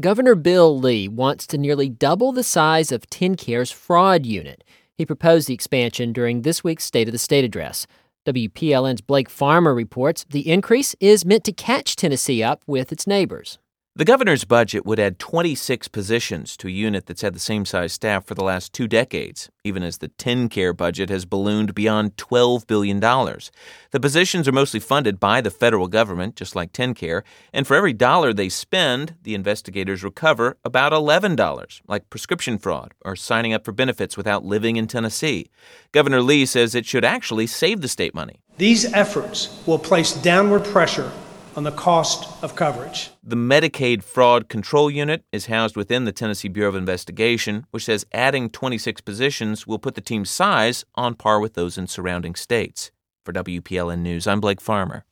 Governor Bill Lee wants to nearly double the size of TennCare's fraud unit. He proposed the expansion during this week's State of the State address. WPLN's Blake Farmer reports the increase is meant to catch Tennessee up with its neighbors. The governor's budget would add 26 positions to a unit that's had the same size staff for the last 2 decades, even as the TennCare budget has ballooned beyond $12 billion. The positions are mostly funded by the federal government, just like TennCare, and for every dollar they spend, the investigators recover about $11, like prescription fraud or signing up for benefits without living in Tennessee. Governor Lee says it should actually save the state money. These efforts will place downward pressure on the cost of coverage. The Medicaid Fraud Control Unit is housed within the Tennessee Bureau of Investigation, which says adding 26 positions will put the team's size on par with those in surrounding states. For WPLN News, I'm Blake Farmer.